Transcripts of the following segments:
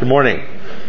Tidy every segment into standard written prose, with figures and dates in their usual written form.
Good morning.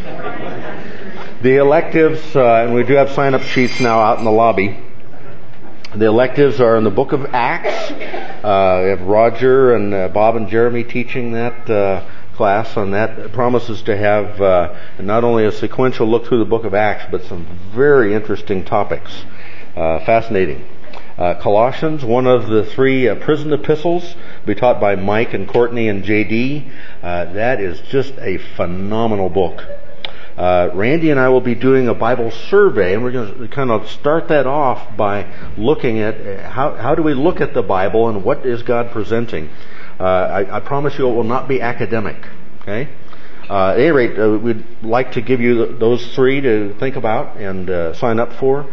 The electives, and we do have sign-up sheets now out in the lobby. The electives are in the book of Acts. We have Roger and Bob and Jeremy teaching that class on that. It promises to have not only a sequential look through the book of Acts, but some very interesting topics. Fascinating. Colossians, one of the three prison epistles, will be taught by Mike and Courtney and JD. That is just a phenomenal book. Randy and I will be doing a Bible survey, and we're going to kind of start that off by looking at how do we look at the Bible and what is God presenting. I promise you it will not be academic. Okay. At any rate, we'd like to give you those three to think about and sign up for.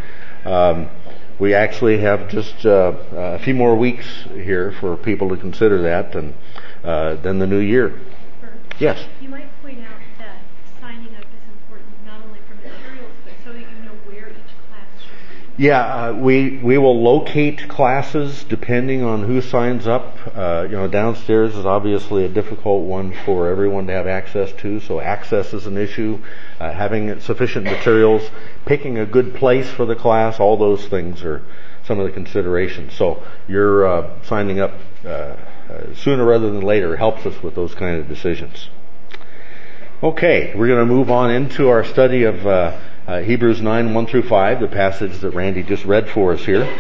We actually have just a few more weeks here for people to consider that, and then the new year. Yes. You might point out that signing up is important not only for materials, but so that you know where each class should be. Yeah, we will locate classes depending on who signs up. Downstairs is obviously a difficult one for everyone to have access to, so access is an issue. Having sufficient materials, picking a good place for the class, all those things are some of the considerations. So you're signing up sooner rather than later helps us with those kind of decisions. Okay, we're going to move on into our study of Hebrews 9, 1 through 5, the passage that Randy just read for us here.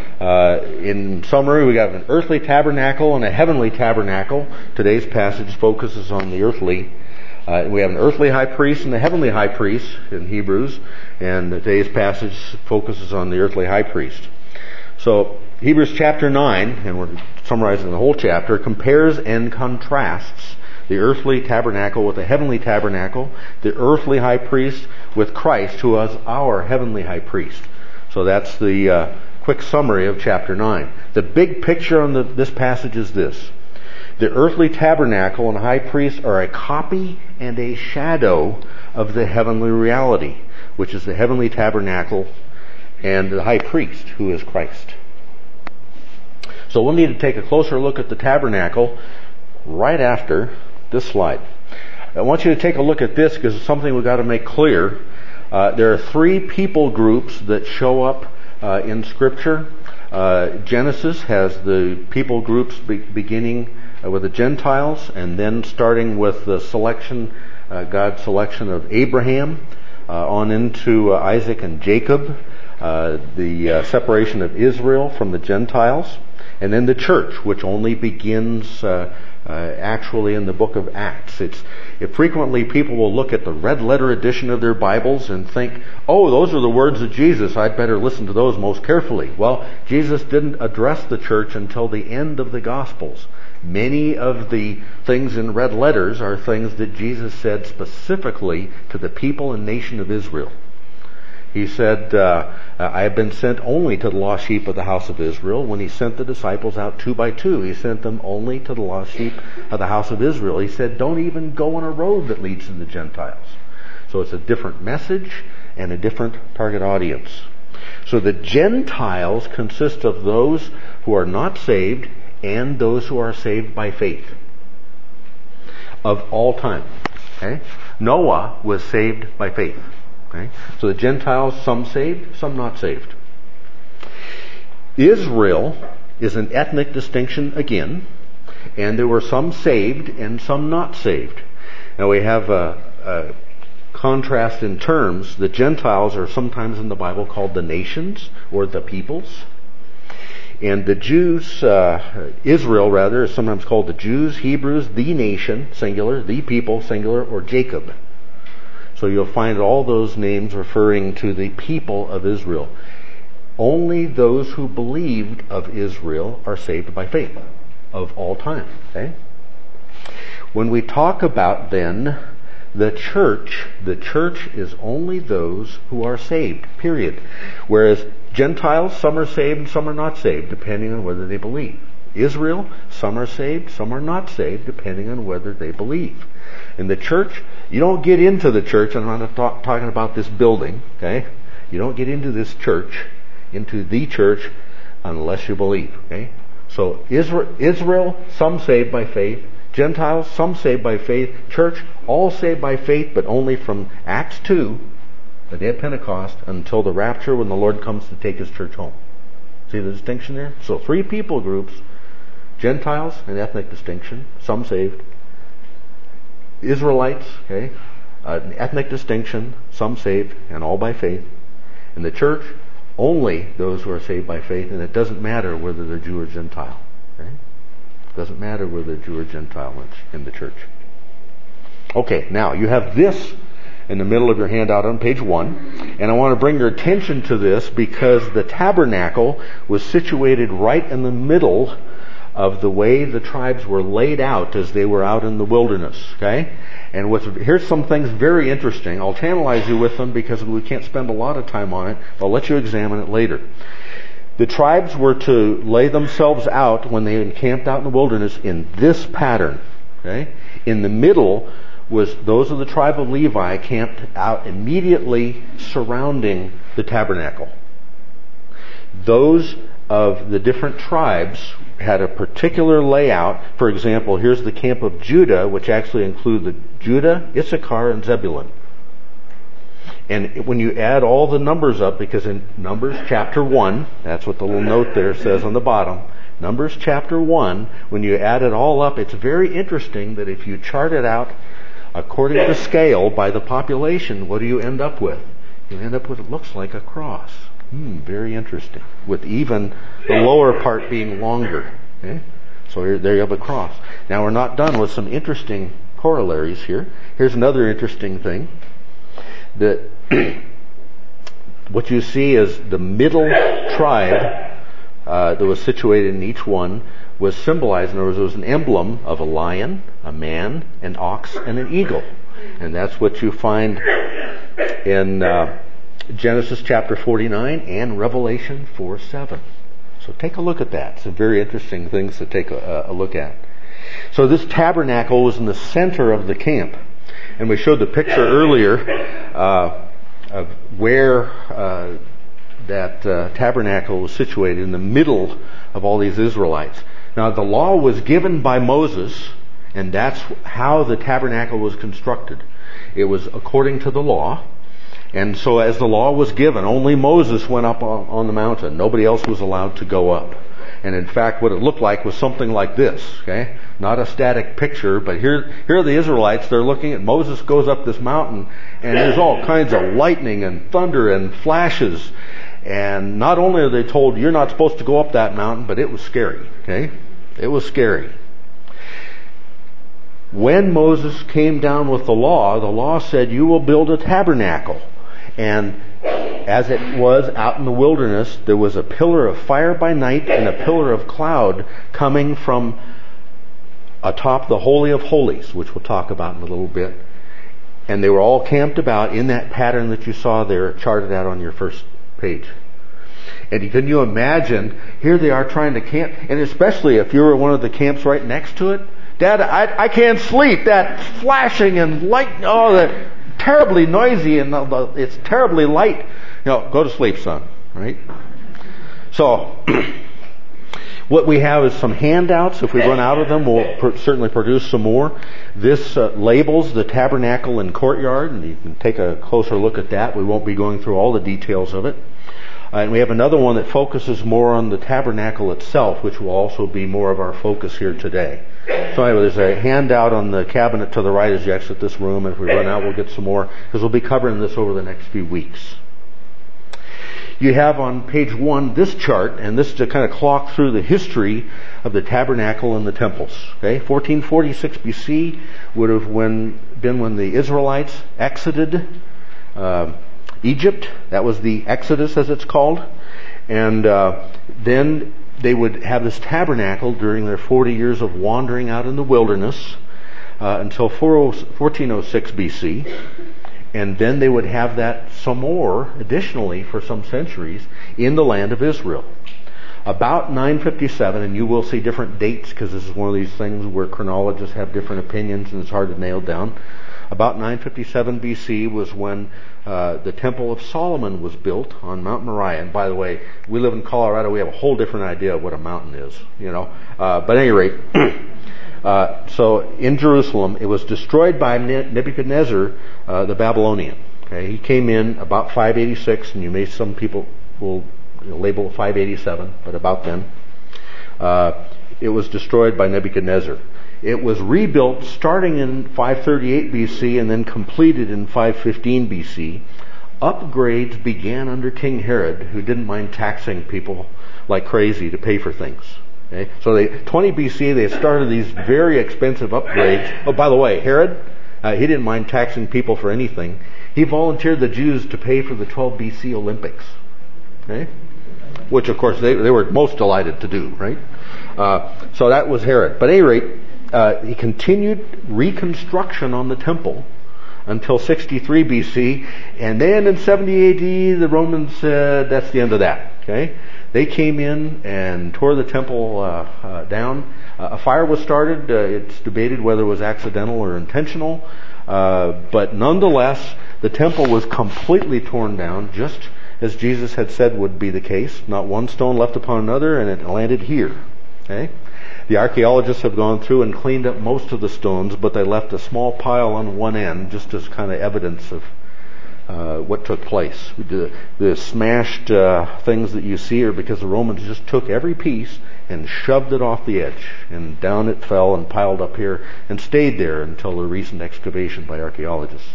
In summary, we got an earthly tabernacle and a heavenly tabernacle. Today's passage focuses on the earthly. We have an earthly high priest and a heavenly high priest in Hebrews, and today's passage focuses on the earthly high priest. So, Hebrews chapter 9, and we're summarizing the whole chapter, compares and contrasts the earthly tabernacle with the heavenly tabernacle, the earthly high priest with Christ, who is our heavenly high priest. So that's the quick summary of chapter 9. The big picture on this passage is this. The earthly tabernacle and high priest are a copy and a shadow of the heavenly reality, which is the heavenly tabernacle and the high priest, who is Christ. So we'll need to take a closer look at the tabernacle right after this slide. I want you to take a look at this because it's something we've got to make clear. There are three people groups that show up in Scripture. Genesis has the people groups beginning with the Gentiles, and then starting with the selection, God's selection of Abraham, on into Isaac and Jacob, the separation of Israel from the Gentiles, and then the church, which only begins actually in the book of Acts. Frequently people will look at the red letter edition of their Bibles and think, oh, those are the words of Jesus, I'd better listen to those most carefully. Well, Jesus didn't address the church until the end of the Gospels. Many of the things in red letters are things that Jesus said specifically to the people and nation of Israel. He said, I have been sent only to the lost sheep of the house of Israel. When he sent the disciples out 2 by 2, he sent them only to the lost sheep of the house of Israel. He said, don't even go on a road that leads to the Gentiles. So it's a different message and a different target audience. So the Gentiles consist of those who are not saved and those who are saved by faith of all time. Okay? Noah was saved by faith. Okay? So the Gentiles, some saved, some not saved. Israel is an ethnic distinction again, and there were some saved and some not saved. Now we have a contrast in terms. The Gentiles are sometimes in the Bible called the nations or the peoples. And the Jews, Israel rather, is sometimes called the Jews, Hebrews, the nation, singular, the people, singular, or Jacob. So you'll find all those names referring to the people of Israel. Only those who believed of Israel are saved by faith of all time. Okay? When we talk about then the church is only those who are saved, period. Whereas Gentiles, some are saved and some are not saved, depending on whether they believe. Israel, some are saved, some are not saved, depending on whether they believe. In the church, you don't get into the church, and I'm not talking about this building, okay? You don't get into this church, into the church, unless you believe, okay? So Israel, some saved by faith, Gentiles, some saved by faith. Church, all saved by faith, but only from Acts 2, the day of Pentecost, until the rapture when the Lord comes to take His church home. See the distinction there? So 3 people groups: Gentiles, an ethnic distinction, some saved. Israelites, okay, an ethnic distinction, some saved, and all by faith. In the church, only those who are saved by faith, and it doesn't matter whether they're Jew or Gentile. Okay? It doesn't matter whether they're Jew or Gentile in the church. Okay, now you have this in the middle of your handout on page 1, and I want to bring your attention to this because the tabernacle was situated right in the middle of the way the tribes were laid out as they were out in the wilderness. Okay? And here's some things very interesting. I'll tantalize you with them because we can't spend a lot of time on it. I'll let you examine it later. The tribes were to lay themselves out when they encamped out in the wilderness in this pattern. Okay? In the middle was those of the tribe of Levi camped out immediately surrounding the tabernacle. Those of the different tribes had a particular layout. For example, here's the camp of Judah, which actually included Judah, Issachar, and Zebulun. And when you add all the numbers up, because in Numbers chapter 1, that's what the little note there says on the bottom, Numbers chapter 1, when you add it all up, it's very interesting that if you chart it out according to scale by the population, what do you end up with? You end up with what looks like a cross. Very interesting. With even the lower part being longer. Okay? So there you have a cross. Now we're not done with some interesting corollaries here. Here's another interesting thing. That what you see is the middle tribe that was situated in each one was symbolized. In other words, it was an emblem of a lion, a man, an ox, and an eagle. And that's what you find in Genesis chapter 49 and Revelation 4:7. So take a look at that. Some very interesting things to take a look at. So this tabernacle was in the center of the camp. And we showed the picture earlier of where that tabernacle was situated in the middle of all these Israelites. Now the law was given by Moses, and that's how the tabernacle was constructed. It was according to the law. And so as the law was given, only Moses went up on the mountain. Nobody else was allowed to go up. And in fact, what it looked like was something like this. Okay? Not a static picture, but here are the Israelites. They're looking at Moses goes up this mountain, and there's all kinds of lightning and thunder and flashes. And not only are they told you're not supposed to go up that mountain, but it was scary. Okay? It was scary. When Moses came down with the law said you will build a tabernacle. And as it was out in the wilderness, there was a pillar of fire by night and a pillar of cloud coming from atop the Holy of Holies, which we'll talk about in a little bit. And they were all camped about in that pattern that you saw there charted out on your first page. And can you imagine, here they are trying to camp, and especially if you were one of the camps right next to it, Dad, I can't sleep. That flashing and light, they're terribly noisy and it's terribly light. Go to sleep, son. Right? So, what we have is some handouts. If we run out of them, we'll certainly produce some more. This labels the tabernacle and courtyard, and you can take a closer look at that. We won't be going through all the details of it. And we have another one that focuses more on the tabernacle itself, which will also be more of our focus here today. So anyway, there's a handout on the cabinet to the right as you exit this room. If we run out, we'll get some more, because we'll be covering this over the next few weeks. You have on page 1 this chart, and this is to kind of clock through the history of the tabernacle and the temples. Okay, 1446 BC would have been when the Israelites exited Egypt. That was the Exodus, as it's called. And then they would have this tabernacle during their 40 years of wandering out in the wilderness until 1406 BC. And then they would have that some more, additionally, for some centuries, in the land of Israel. About 957, and you will see different dates because this is one of these things where chronologists have different opinions and it's hard to nail down. About 957 BC was when the Temple of Solomon was built on Mount Moriah. And by the way, we live in Colorado, we have a whole different idea of what a mountain is, But at any rate, So in Jerusalem, it was destroyed by Nebuchadnezzar, the Babylonian. Okay, he came in about 586, and some people will label it 587, but about then. It was destroyed by Nebuchadnezzar. It was rebuilt starting in 538 BC and then completed in 515 BC. Upgrades began under King Herod, who didn't mind taxing people like crazy to pay for things. Okay? So 20 BC, they started these very expensive upgrades. Oh, by the way, Herod, he didn't mind taxing people for anything. He volunteered the Jews to pay for the 12 BC Olympics. Okay? Which, of course, they were most delighted to do, right? So that was Herod. But at any rate, he continued reconstruction on the temple until 63 BC, and then in 70 AD, the Romans said that's the end of that. Okay, they came in and tore the temple down. A fire was started. It's debated whether it was accidental or intentional, but nonetheless, the temple was completely torn down, just as Jesus had said would be the case. Not one stone left upon another, and it landed here. Okay. The archaeologists have gone through and cleaned up most of the stones, but they left a small pile on one end just as kind of evidence of what took place. The smashed things that you see are because the Romans just took every piece and shoved it off the edge, and down it fell and piled up here and stayed there until the recent excavation by archaeologists.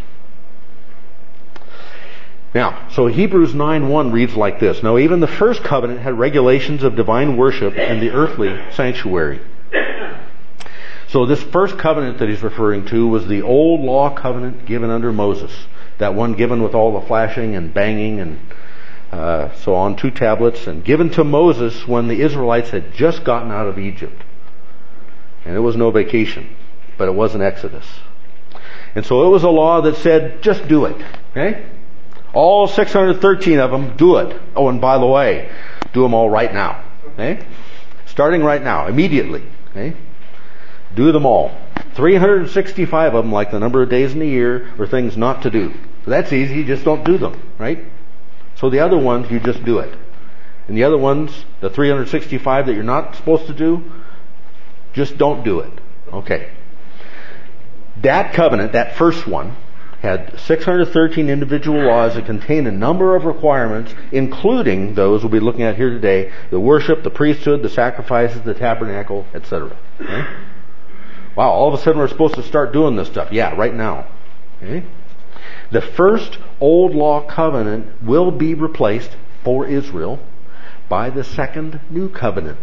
Now, so Hebrews 9:1 reads like this. Now, even the first covenant had regulations of divine worship in the earthly sanctuary. So this first covenant that he's referring to was the old law covenant given under Moses. That one given with all the flashing and banging and so on, 2 tablets, and given to Moses when the Israelites had just gotten out of Egypt. And it was no vacation, but it was an exodus. And so it was a law that said, just do it. Okay? All 613 of them, do it. Oh, and by the way, do them all right now. Okay? Starting right now, immediately. Okay? Do them all. 365 of them, like the number of days in the year, are things not to do. So that's easy, you just don't do them, right? So the other ones, you just do it. And the other ones, the 365 that you're not supposed to do, just don't do it. Okay. That covenant, that first one, had 613 individual laws that contained a number of requirements, including those we'll be looking at here today: the worship, the priesthood, the sacrifices, the tabernacle, etc. Okay? Wow, all of a sudden we're supposed to start doing this stuff. Yeah, right now. Okay? The first old law covenant will be replaced for Israel by the second new covenant.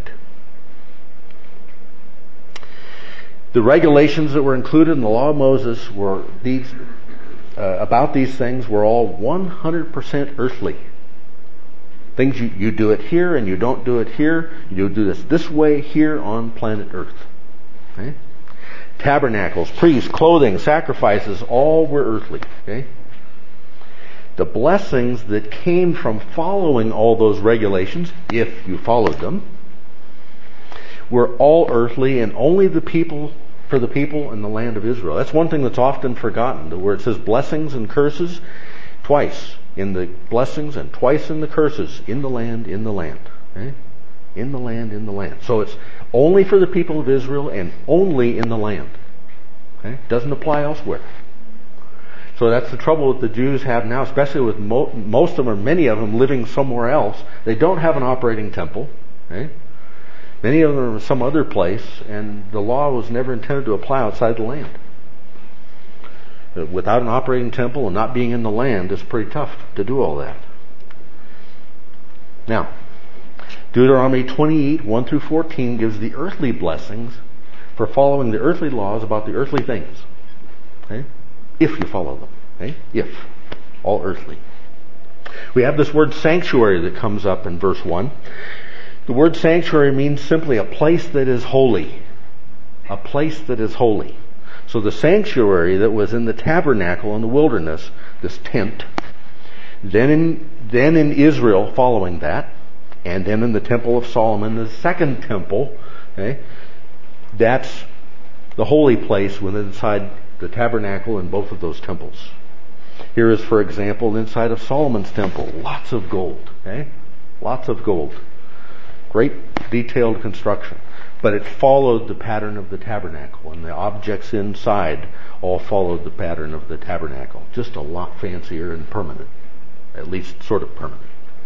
The regulations that were included in the law of Moses were these about these things were all 100% earthly. Things you do it here and you don't do it here. You do this way here on planet Earth. Okay? Tabernacles, priests, clothing, sacrifices, all were earthly. Okay? The blessings that came from following all those regulations, if you followed them, were all earthly, and only for the people in the land of Israel. That's one thing that's often forgotten, where it says blessings and curses twice in the blessings and twice in the curses, in the land, in the land. Okay? In the land, in the land. So it's only for the people of Israel and only in the land. Okay? Doesn't apply elsewhere. So that's the trouble that the Jews have now, especially with most of them or many of them living somewhere else. They don't have an operating temple. Okay? Many of them are in some other place, and the law was never intended to apply outside the land. Without an operating temple and not being in the land, it's pretty tough to do all that. Now, Deuteronomy 28, 1 through 14 gives the earthly blessings for following the earthly laws about the earthly things. Okay? If you follow them. Okay? If. All earthly. We have this word sanctuary that comes up in verse 1. The word sanctuary means simply a place that is holy. A place that is holy. So the sanctuary that was in the tabernacle in the wilderness, this tent, then in Israel following that, and then in the Temple of Solomon, the second temple, okay, that's the holy place within inside the tabernacle in both of those temples. Here is, for example, inside of Solomon's temple, lots of gold. Okay? Lots of gold. Great detailed construction. But it followed the pattern of the tabernacle, and the objects inside all followed the pattern of the tabernacle. Just a lot fancier and permanent, at least sort of permanent.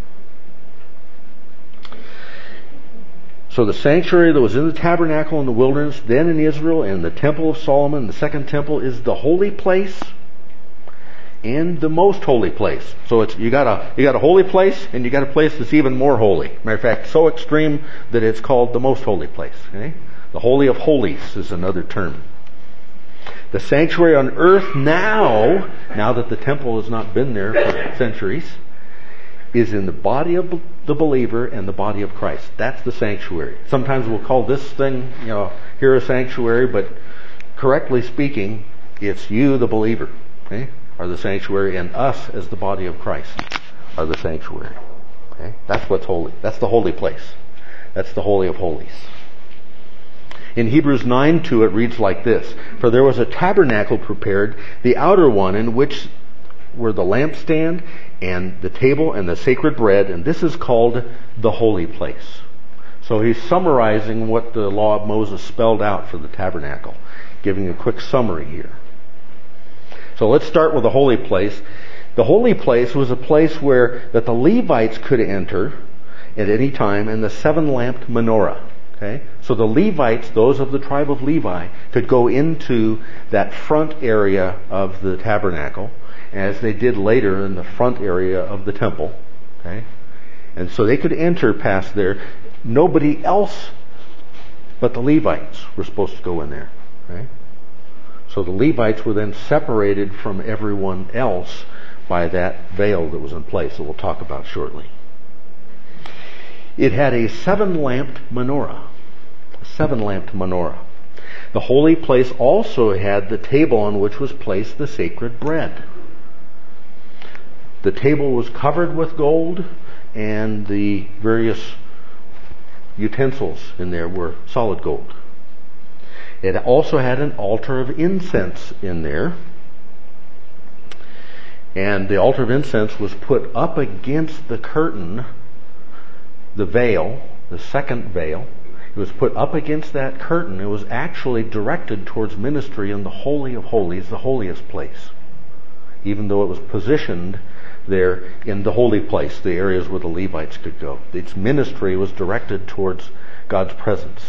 So the sanctuary that was in the tabernacle in the wilderness, then in Israel, and the temple of Solomon, the second temple, is the holy place and the most holy place. So it's you got a holy place, and you got a place that's even more holy. Matter of fact, so extreme that it's called the most holy place. Okay? The Holy of Holies is another term. The sanctuary on earth now that the temple has not been there for centuries, is in the body of the believer and the body of Christ. That's the sanctuary. Sometimes we'll call this thing, here a sanctuary, but correctly speaking, it's you, the believer, okay, are the sanctuary, and us as the body of Christ are the sanctuary. Okay? That's what's holy. That's the holy place. That's the Holy of Holies. In Hebrews 9:2 it reads like this: For there was a tabernacle prepared, the outer one, in which were the lampstand and the table and the sacred bread, and this is called the holy place. So he's summarizing what the law of Moses spelled out for the tabernacle, giving a quick summary here. So let's start with the holy place. The holy place was a place that the Levites could enter at any time, and the 7-lamped menorah. Okay? So the Levites, those of the tribe of Levi, could go into that front area of the tabernacle, as they did later in the front area of the temple. Okay? And so they could enter past there. Nobody else but the Levites were supposed to go in there. Okay? So the Levites were then separated from everyone else by that veil that was in place that we'll talk about shortly. It had a 7-lamped menorah. A 7-lamped menorah. The holy place also had the table on which was placed the sacred bread. The table was covered with gold, and the various utensils in there were solid gold. It also had an altar of incense in there. And the altar of incense was put up against the curtain, the veil, the second veil. It was put up against that curtain. It was actually directed towards ministry in the Holy of Holies, the holiest place. Even though it was positioned there in the holy place, the areas where the Levites could go. Its ministry was directed towards God's presence.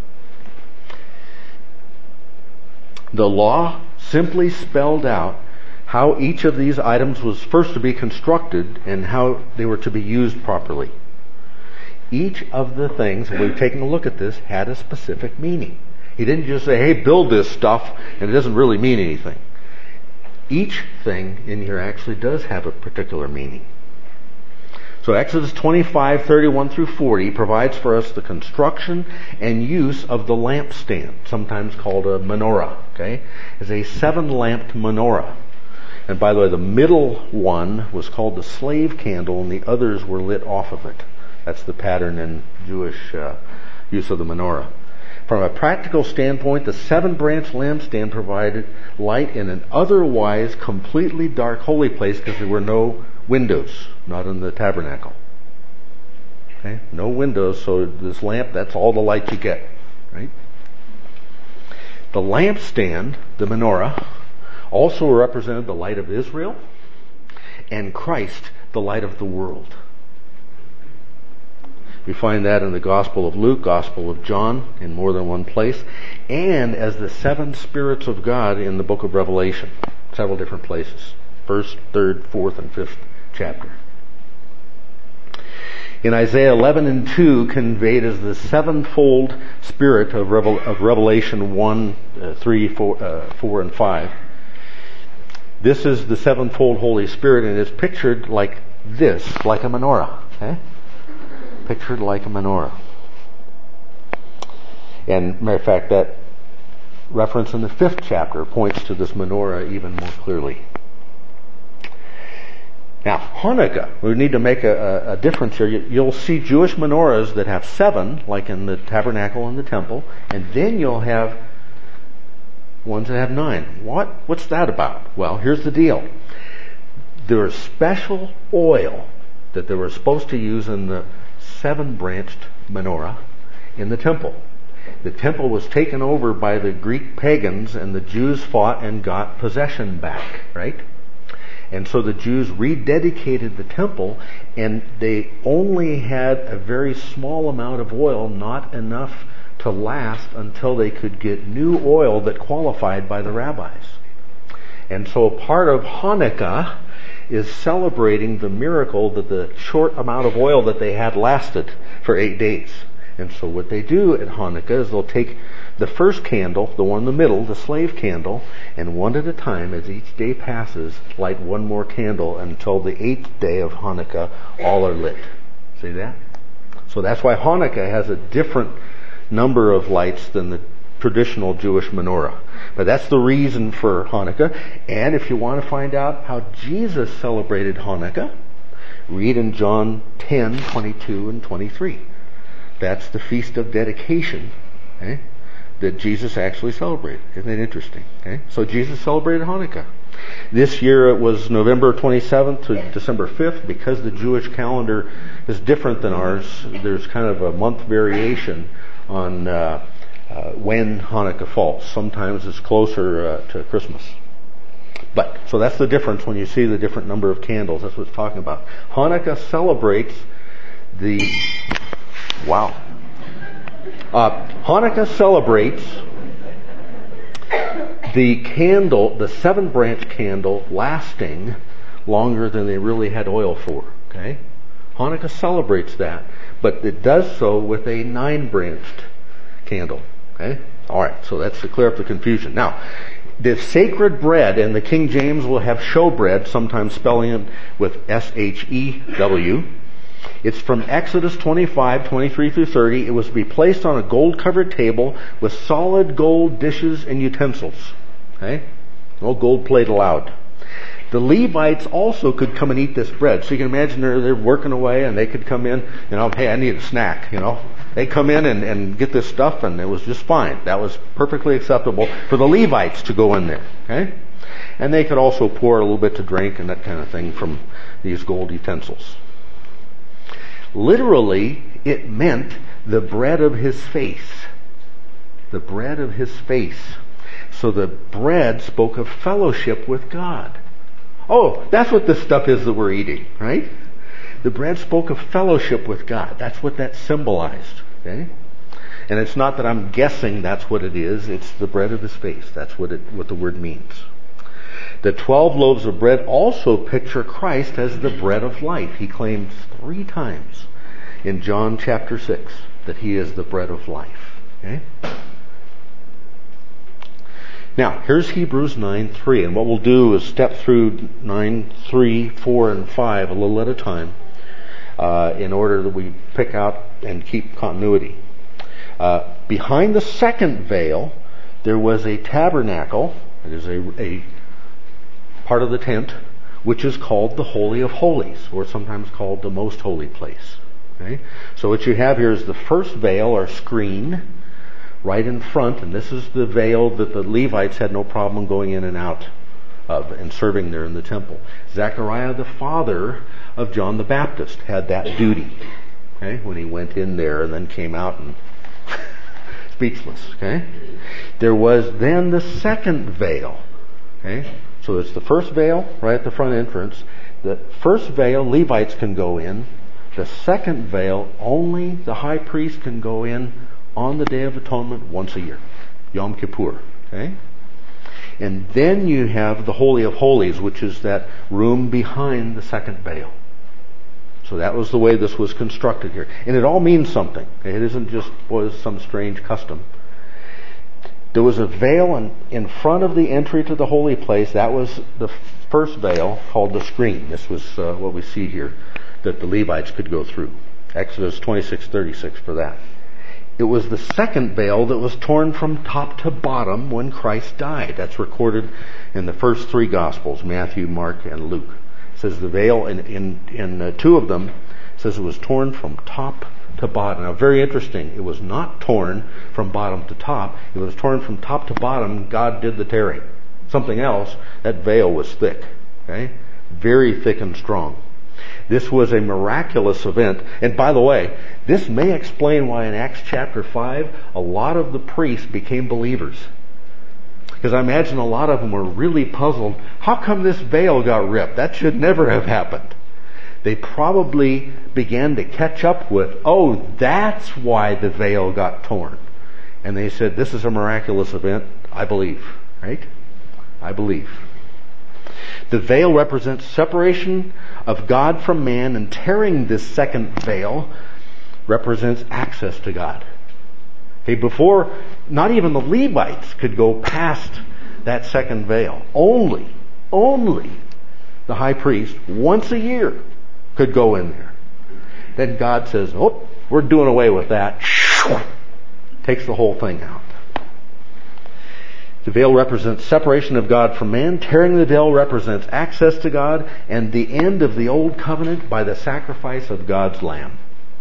The law simply spelled out how each of these items was first to be constructed and how they were to be used properly. Each of the things, and we've taken a look at this, had a specific meaning. He didn't just say, hey, build this stuff, and it doesn't really mean anything. Each thing in here actually does have a particular meaning. So Exodus 25:31 through 40 provides for us the construction and use of the lampstand, sometimes called a menorah. Okay, it's a 7-lamped menorah. And by the way, the middle one was called the slave candle, and the others were lit off of it. That's the pattern in Jewish use of the menorah. From a practical standpoint, the 7-branch lampstand provided light in an otherwise completely dark holy place because there were no windows, not in the tabernacle. Okay? No windows, so this lamp, that's all the light you get. Right? The lampstand, the menorah, also represented the light of Israel and Christ, the light of the world. We find that in the Gospel of Luke, Gospel of John, in more than one place, and as the 7 spirits of God in the book of Revelation, several different places, 1st, 3rd, 4th, and 5th chapter. In Isaiah 11 and 2, conveyed as the 7-fold spirit of Revelation 1, 3, 4, and 5. This is the 7-fold Holy Spirit, and it's pictured like this, like a menorah. Okay? Pictured like a menorah. And matter of fact, that reference in the 5th chapter points to this menorah even more clearly. Now, Hanukkah, we need to make a difference here. You'll see Jewish menorahs that have 7, like in the tabernacle and the temple, and then you'll have ones that have 9. What's that about? Well, here's the deal. There was special oil that they were supposed to use in the 7-branched menorah in the temple. The temple was taken over by the Greek pagans, and the Jews fought and got possession back, right? And so the Jews rededicated the temple, and they only had a very small amount of oil, not enough to last until they could get new oil that qualified by the rabbis. And so part of Hanukkah is celebrating the miracle that the short amount of oil that they had lasted for 8 days. And so what they do at Hanukkah is they'll take the first candle, the one in the middle, the slave candle, and one at a time, as each day passes, light one more candle until the 8th day of Hanukkah, all are lit. See that? So that's why Hanukkah has a different number of lights than the traditional Jewish menorah. But that's the reason for Hanukkah. And if you want to find out how Jesus celebrated Hanukkah, read in John 10, 22 and 23. That's the Feast of Dedication, okay, that Jesus actually celebrated. Isn't that interesting? Okay? So Jesus celebrated Hanukkah. This year it was November 27th to December 5th. Because the Jewish calendar is different than ours, there's kind of a month variation on when Hanukkah falls. Sometimes it's closer to Christmas. But, so that's the difference when you see the different number of candles. That's what it's talking about. Hanukkah celebrates Hanukkah celebrates the candle, the 7-branch candle, lasting longer than they really had oil for. Okay? Hanukkah celebrates that, but it does so with a 9-branched candle. Okay? Alright, so that's to clear up the confusion. Now, the sacred bread, and the King James will have showbread, sometimes spelling it with S-H-E-W. It's from Exodus 25, 23 through 30. It was to be placed on a gold-covered table with solid gold dishes and utensils. Okay? No gold plate allowed. The Levites also could come and eat this bread. So you can imagine they're working away, and they could come in, hey, I need a snack, They come in and get this stuff, and it was just fine. That was perfectly acceptable for the Levites to go in there. Okay? And they could also pour a little bit to drink and that kind of thing from these gold utensils. Literally, it meant the bread of his face. The bread of his face. So the bread spoke of fellowship with God. Oh, that's what this stuff is that we're eating, right? The bread spoke of fellowship with God. That's what that symbolized. Okay? And it's not that I'm guessing that's what it is. It's the bread of his face. That's what the word means. The 12 loaves of bread also picture Christ as the bread of life. He claims 3 times in John chapter 6 that he is the bread of life. Okay? Now, here's Hebrews 9:3, and what we'll do is step through 9, 3, 4, and 5 a little at a time in order that we pick out and keep continuity. Behind the second veil, there was a tabernacle. It is a part of the tent, which is called the Holy of Holies, or sometimes called the Most Holy Place. Okay? So what you have here is the first veil or screen right in front, and this is the veil that the Levites had no problem going in and out of and serving there in the temple. Zechariah, the father of John the Baptist, had that duty. Okay? When he went in there and then came out and speechless. Okay? There was then the second veil. Okay? So it's the first veil right at the front entrance. The first veil, Levites can go in. The second veil, only the high priest can go in on the Day of Atonement once a year. Yom Kippur. Okay? And then you have the Holy of Holies, which is that room behind the second veil. So that was the way this was constructed here. And it all means something. Okay? It isn't just some strange custom. There was a veil in front of the entry to the holy place. That was the first veil called the screen. This was what we see here, that the Levites could go through. Exodus 26:36 for that. It was the second veil that was torn from top to bottom when Christ died. That's recorded in the first 3 Gospels, Matthew, Mark, and Luke. It says the veil in 2 of them says it was torn from top to bottom. Now, very interesting. It was not torn from bottom to top. It was torn from top to bottom. God did the tearing. Something else, that veil was thick. Okay? Very thick and strong. This was a miraculous event. And by the way, this may explain why in Acts chapter 5, a lot of the priests became believers. Because I imagine a lot of them were really puzzled. How come this veil got ripped? That should never have happened. They probably began to catch up with, oh, that's why the veil got torn. And they said, this is a miraculous event. I believe. Right? I believe. The veil represents separation of God from man, and tearing this second veil represents access to God. Okay, before, not even the Levites could go past that second veil. Only the high priest, once a year, could go in there. Then God says, oh, we're doing away with that. Takes the whole thing out. The veil represents separation of God from man. Tearing the veil represents access to God and the end of the old covenant by the sacrifice of God's Lamb.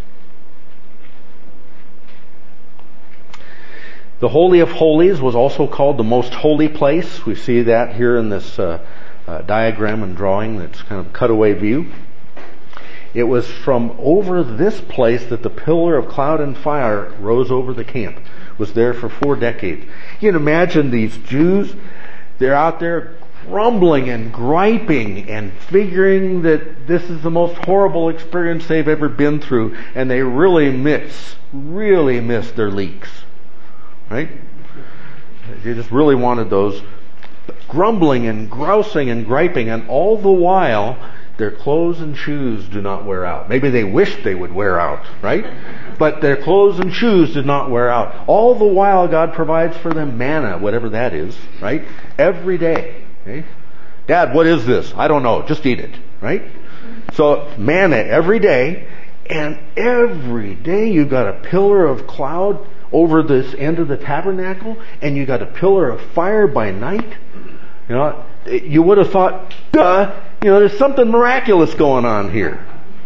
The Holy of Holies was also called the most holy place. We see that here in this diagram and drawing that's kind of cutaway view. It was from over this place that the pillar of cloud and fire rose over the camp. It was there for 4 decades. You can imagine these Jews, they're out there grumbling and griping and figuring that this is the most horrible experience they've ever been through, and they really miss their leeks. Right? They just really wanted those grumbling and grousing and griping, and all the while their clothes and shoes do not wear out. Maybe they wish they would wear out, right? But their clothes and shoes did not wear out. All the while God provides for them manna, whatever that is, right? Every day. Okay? Dad, what is this? I don't know. Just eat it, right? So manna every day, and every day you got a pillar of cloud over this end of the tabernacle, and you got a pillar of fire by night. You know, you would have thought, duh, there's something miraculous going on here.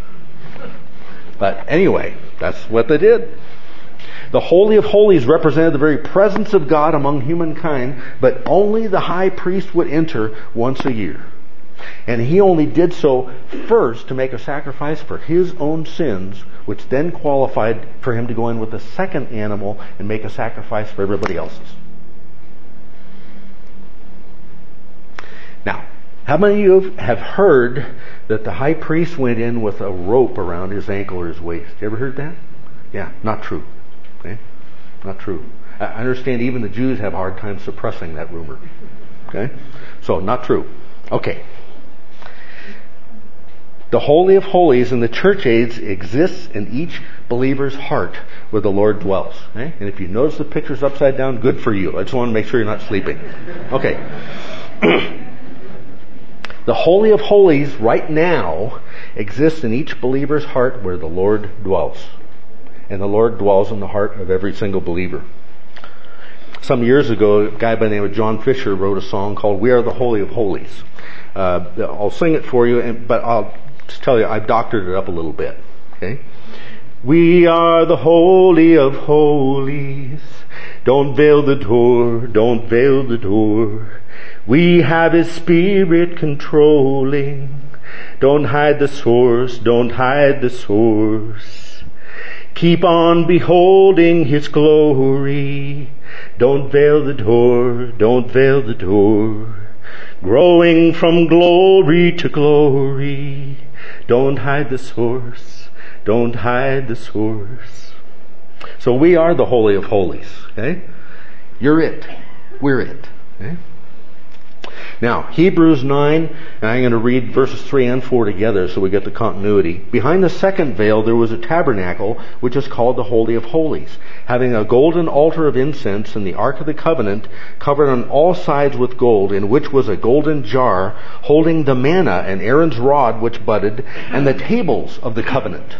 But anyway, that's what they did. The Holy of Holies represented the very presence of God among humankind, but only the high priest would enter once a year. And he only did so first to make a sacrifice for his own sins, which then qualified for him to go in with a second animal and make a sacrifice for everybody else's. Now, how many of you have heard that the high priest went in with a rope around his ankle or his waist? You ever heard that? Yeah, not true. Okay? Not true. I understand even the Jews have a hard time suppressing that rumor. Okay? So, not true. Okay. The Holy of Holies in the church age exists in each believer's heart where the Lord dwells. Okay? And if you notice the picture's upside down, good for you. I just want to make sure you're not sleeping. Okay. The Holy of Holies right now exists in each believer's heart where the Lord dwells. And the Lord dwells in the heart of every single believer. Some years ago, a guy by the name of John Fisher wrote a song called We Are the Holy of Holies. I'll sing it for you, but I'll just tell you, I've doctored it up a little bit. Okay? We are the Holy of Holies. Don't veil the door, don't veil the door. We have His Spirit controlling. Don't hide the source, don't hide the source. Keep on beholding His glory. Don't veil the door, don't veil the door. Growing from glory to glory. Don't hide the source, don't hide the source. So we are the Holy of Holies, okay? You're it. We're it, okay? Now, Hebrews 9, and I'm going to read verses 3 and 4 together so we get the continuity. Behind the second veil there was a tabernacle, which is called the Holy of Holies, having a golden altar of incense and the Ark of the Covenant covered on all sides with gold, in which was a golden jar holding the manna and Aaron's rod which budded, and the tables of the covenant.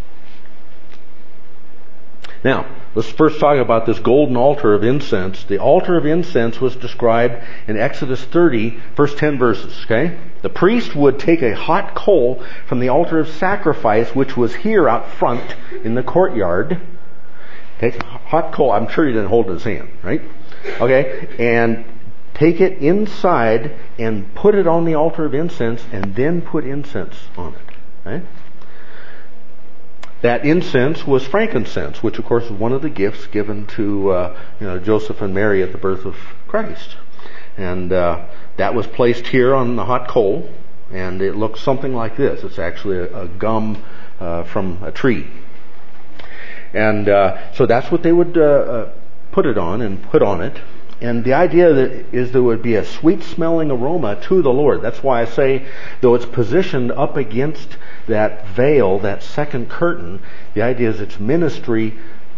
Now, let's first talk about this golden altar of incense. The altar of incense was described in Exodus 30, first 10 verses, okay? The priest would take a hot coal from the altar of sacrifice, which was here out front in the courtyard. Take hot coal, I'm sure he didn't hold it in his hand, right? Okay, and take it inside and put it on the altar of incense and then put incense on it. Right? That incense was frankincense, which of course is one of the gifts given to Joseph and Mary at the birth of Christ. And that was placed here on the hot coal, and it looks something like this. It's actually a gum from a tree. And so that's what they would put it on and put on it. And the idea is there would be a sweet-smelling aroma to the Lord. That's why I say, though it's positioned up against that veil, that second curtain, the idea is it's ministry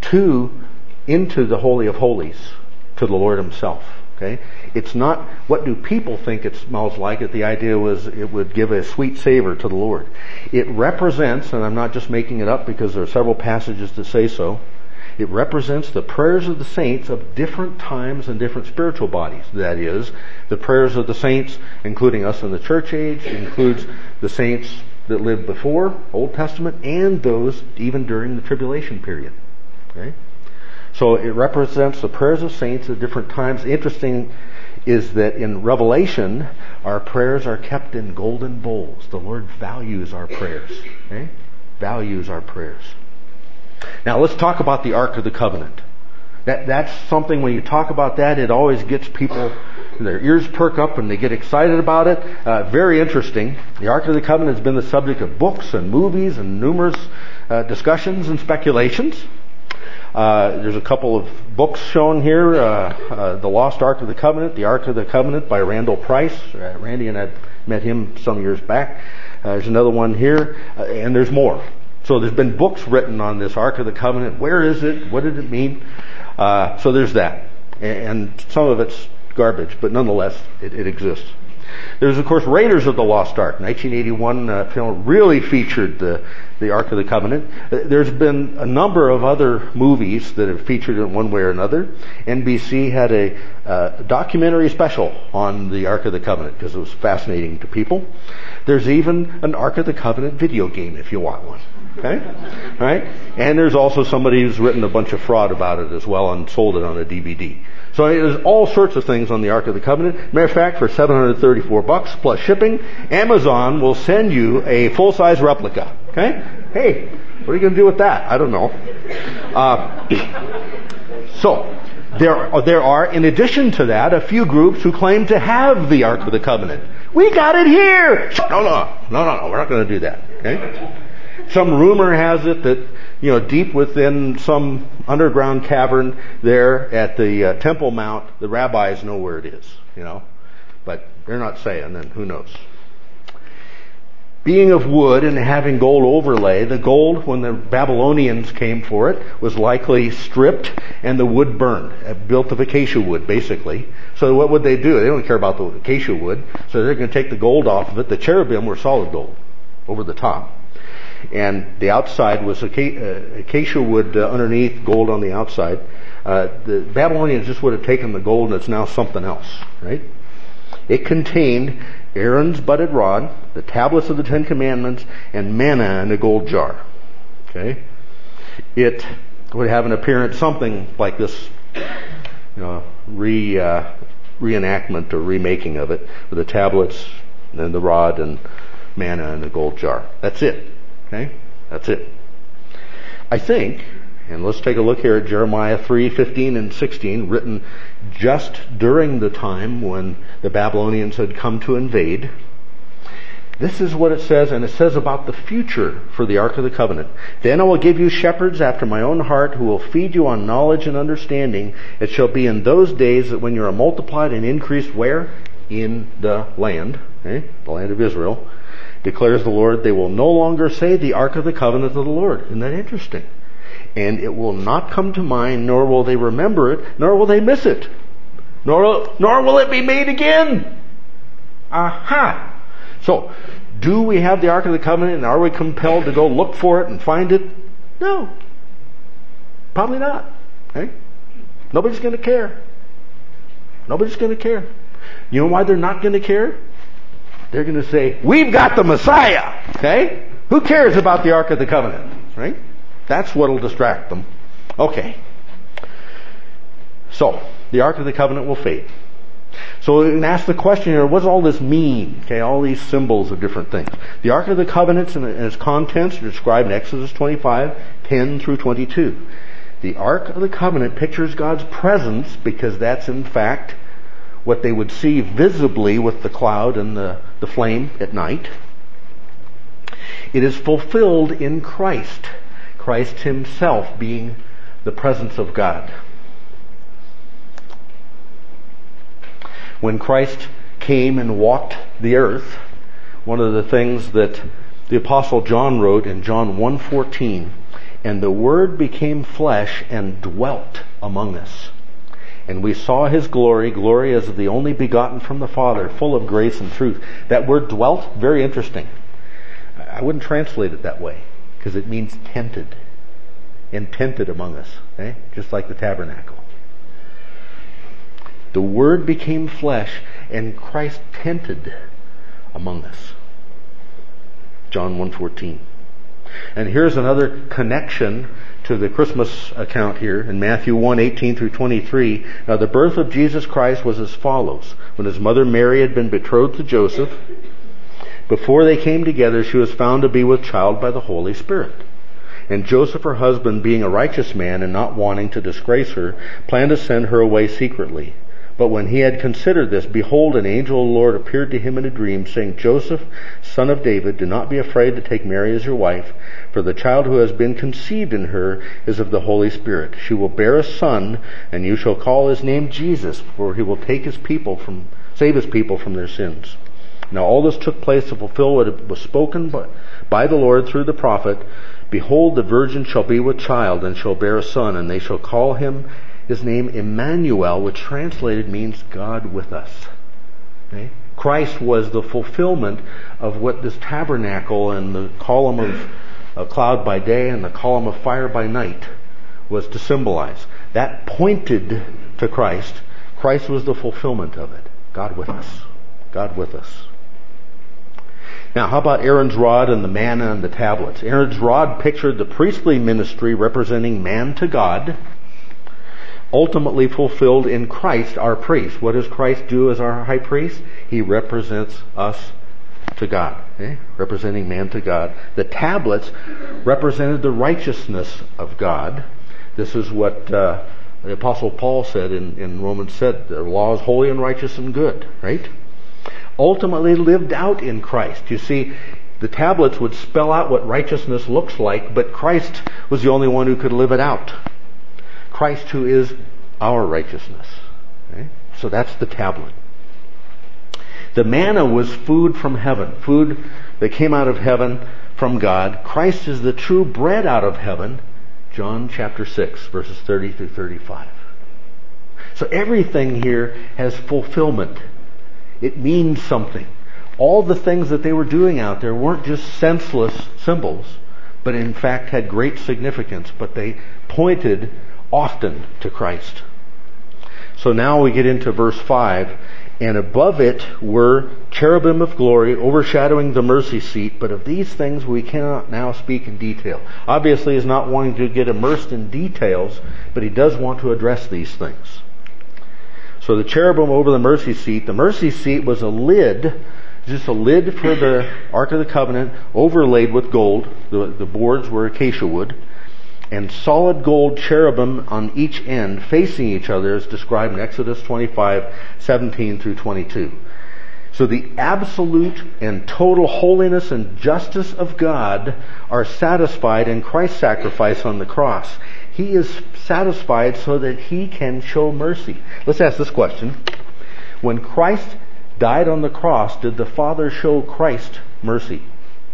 into the Holy of Holies, to the Lord Himself. Okay? It's not, what do people think it smells like? The idea was it would give a sweet savor to the Lord. It represents, and I'm not just making it up because there are several passages that say so, it represents the prayers of the saints of different times and different spiritual bodies. That is, the prayers of the saints, including us in the church age, includes the saints that lived before, Old Testament, and those even during the tribulation period. Okay? So it represents the prayers of saints at different times. Interesting is that in Revelation, our prayers are kept in golden bowls. The Lord values our prayers. Okay? Values our prayers. Now let's talk about the Ark of the Covenant. That's something, when you talk about that, it always gets people, their ears perk up and they get excited about it. Very interesting. The Ark of the Covenant has been the subject of books and movies and numerous discussions and speculations. There's a couple of books shown here. The Lost Ark of the Covenant, The Ark of the Covenant by Randall Price. Randy and I met him some years back. There's another one here, and there's more. So there's been books written on this Ark of the Covenant. Where is it? What did it mean? So there's that. And some of it's garbage, but nonetheless, it exists. There's, of course, Raiders of the Lost Ark. 1981 film really featured the Ark of the Covenant. There's been a number of other movies that have featured it one way or another. NBC had a documentary special on the Ark of the Covenant because it was fascinating to people. There's even an Ark of the Covenant video game if you want one. Okay? All right? And there's also somebody who's written a bunch of fraud about it as well and sold it on a DVD. So there's all sorts of things on the Ark of the Covenant. Matter of fact, for $734 plus shipping, Amazon will send you a full-size replica. Okay? Hey, what are you going to do with that? I don't know. So there are, in addition to that, a few groups who claim to have the Ark of the Covenant. We got it here! No, we're not going to do that. Okay? Some rumor has it that, deep within some underground cavern there at the Temple Mount, the rabbis know where it is, But they're not saying, and who knows. Being of wood and having gold overlay, the gold, when the Babylonians came for it, was likely stripped and the wood burned, built of acacia wood, basically. So what would they do? They don't care about the acacia wood, so they're going to take the gold off of it. The cherubim were solid gold over the top. And the outside was acacia wood underneath, gold on the outside. The Babylonians just would have taken the gold and it's now something else, right? It contained Aaron's budded rod, the tablets of the Ten Commandments, and manna in a gold jar. Okay? It would have an appearance something like this, reenactment or remaking of it, with the tablets and the rod and manna in a gold jar. That's it. Okay? That's it. I think, and let's take a look here at Jeremiah 3:15 and 16, written just during the time when the Babylonians had come to invade. This is what it says, and it says about the future for the Ark of the Covenant. Then I will give you shepherds after my own heart who will feed you on knowledge and understanding. It shall be in those days that when you are multiplied and increased where? In the land, the land of Israel. Declares the Lord, they will no longer say the Ark of the Covenant of the Lord. Isn't that interesting? And it will not come to mind, nor will they remember it, nor will they miss it. Nor will it be made again. Aha! So, do we have the Ark of the Covenant, and are we compelled to go look for it and find it? No. Probably not. Okay? Nobody's going to care. Nobody's going to care. You know why they're not going to care? They're going to say, we've got the Messiah. Okay? Who cares about the Ark of the Covenant? Right? That's what'll distract them. Okay. So, the Ark of the Covenant will fade. So we can ask the question here, what does all this mean? Okay, all these symbols of different things. The Ark of the Covenant and its contents are described in Exodus 25, 10 through 22. The Ark of the Covenant pictures God's presence because that's in fact what they would see visibly with the cloud and the flame at night. It is fulfilled in Christ. Christ himself being the presence of God. When Christ came and walked the earth, one of the things that the Apostle John wrote in John 1:14, and the Word became flesh and dwelt among us. And we saw his glory, glory as of the only begotten from the Father, full of grace and truth. That word dwelt, very interesting. I wouldn't translate it that way, because it means tented. And tented among us, okay? Just like the tabernacle. The Word became flesh, and Christ tented among us. John 1:14. And here's another connection to the Christmas account here in Matthew 1:18 through 23. Now the birth of Jesus Christ was as follows. When his mother Mary had been betrothed to Joseph, before they came together, she was found to be with child by the Holy Spirit. And Joseph, her husband, being a righteous man and not wanting to disgrace her, planned to send her away secretly. But when he had considered this, behold, an angel of the Lord appeared to him in a dream, saying, Joseph, son of David, do not be afraid to take Mary as your wife, for the child who has been conceived in her is of the Holy Spirit. She will bear a son, and you shall call his name Jesus, for he will save his people from their sins. Now all this took place to fulfill what was spoken by the Lord through the prophet. Behold, the virgin shall be with child, and shall bear a son, and they shall call his name Emmanuel, which translated means God with us. Okay? Christ was the fulfillment of what this tabernacle and the column of a cloud by day and the column of fire by night was to symbolize. That pointed to Christ. Christ was the fulfillment of it. God with us. God with us. Now, how about Aaron's rod and the manna and the tablets? Aaron's rod pictured the priestly ministry representing man to God, ultimately fulfilled in Christ, our priest. What does Christ do as our high priest? He represents us to God, okay? Representing man to God. The tablets represented the righteousness of God. This is what the Apostle Paul said in Romans, said the law is holy and righteous and good, right? Ultimately lived out in Christ. You see, the tablets would spell out what righteousness looks like, but Christ was the only one who could live it out. Christ who is our righteousness. Okay? So that's the tablet. The manna was food from heaven, food that came out of heaven from God. Christ is the true bread out of heaven. John chapter 6, verses 30 through 35. So everything here has fulfillment. It means something. All the things that they were doing out there weren't just senseless symbols, but in fact had great significance. But they pointed often to Christ. So now we get into verse 5. And above it were cherubim of glory overshadowing the mercy seat. But of these things we cannot now speak in detail. Obviously he's not wanting to get immersed in details, but he does want to address these things. So the cherubim over the mercy seat was a lid, just a lid for the Ark of the Covenant, overlaid with gold. The boards were acacia wood. And solid gold cherubim on each end facing each other as described in Exodus 25, 17 through 22. So the absolute and total holiness and justice of God are satisfied in Christ's sacrifice on the cross. He is satisfied so that he can show mercy. Let's ask this question. When Christ died on the cross, did the Father show Christ mercy?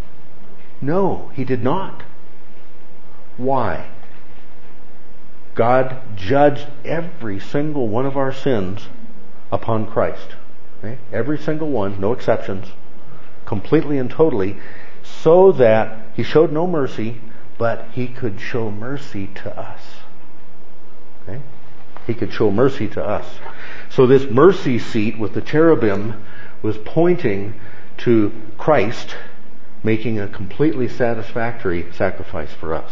No, he did not. Why? God judged every single one of our sins upon Christ. Okay? Every single one, no exceptions, completely and totally, so that he showed no mercy, but he could show mercy to us. Okay? He could show mercy to us. So this mercy seat with the cherubim was pointing to Christ making a completely satisfactory sacrifice for us.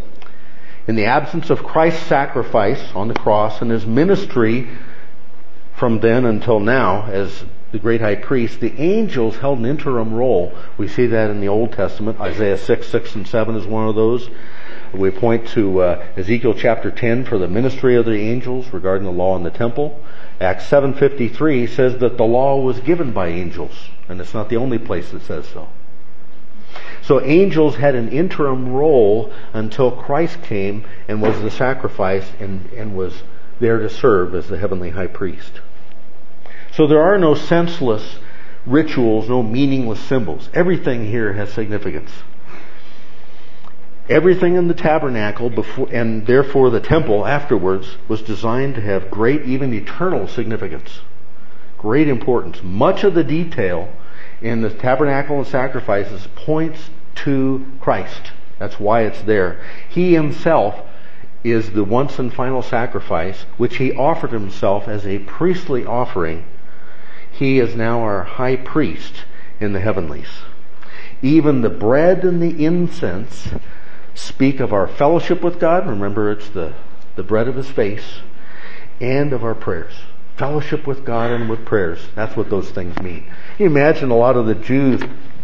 In the absence of Christ's sacrifice on the cross and his ministry from then until now as the great high priest, the angels held an interim role. We see that in the Old Testament. Isaiah 6 and 7 is one of those. We point to Ezekiel chapter 10 for the ministry of the angels regarding the law in the temple. Acts 7:53 says that the law was given by angels, and it's not the only place that says so. So angels had an interim role until Christ came and was the sacrifice and was there to serve as the heavenly high priest. So there are no senseless rituals, no meaningless symbols. Everything here has significance. Everything in the tabernacle before, and therefore the temple afterwards, was designed to have great, even eternal significance. Great importance. Much of the detail in the tabernacle and sacrifices points to Christ. That's why it's there. He himself is the once and final sacrifice, which he offered himself as a priestly offering. He is now our high priest in the heavenlies. Even the bread and the incense speak of our fellowship with God. Remember, it's the bread of his face, and of our prayers. Fellowship with God and with prayers. That's what those things mean. You imagine a lot of the Jews,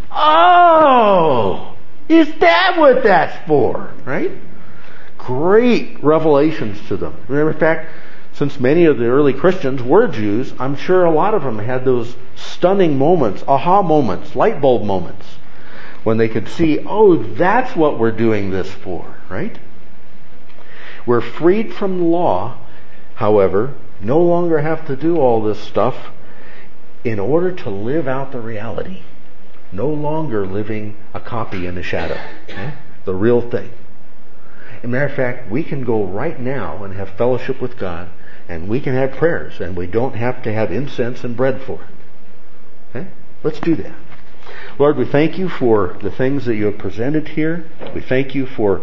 oh, is that what that's for? Right? Great revelations to them. Remember, in fact, since many of the early Christians were Jews, I'm sure a lot of them had those stunning moments, aha moments, light bulb moments, when they could see, oh, that's what we're doing this for, right? We're freed from the law, however, no longer have to do all this stuff in order to live out the reality. No longer living a copy in the shadow. Okay? The real thing. As a matter of fact, we can go right now and have fellowship with God, and we can have prayers, and we don't have to have incense and bread for it. Okay? Let's do that. Lord, we thank you for the things that you have presented here. We thank you for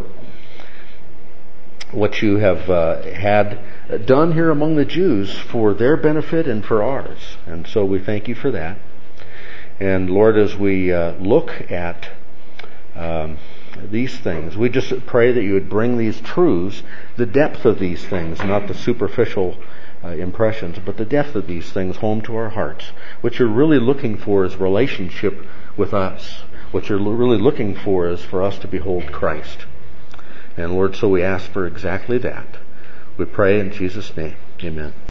what you have had done here among the Jews for their benefit and for ours. And so we thank you for that. And Lord, as we look at these things, we just pray that you would bring these truths, the depth of these things, not the superficial impressions, but the depth of these things home to our hearts. What you're really looking for is relationship with us. What you're really looking for is for us to behold Christ. And Lord, so we ask for exactly that. We pray in Jesus' name. Amen.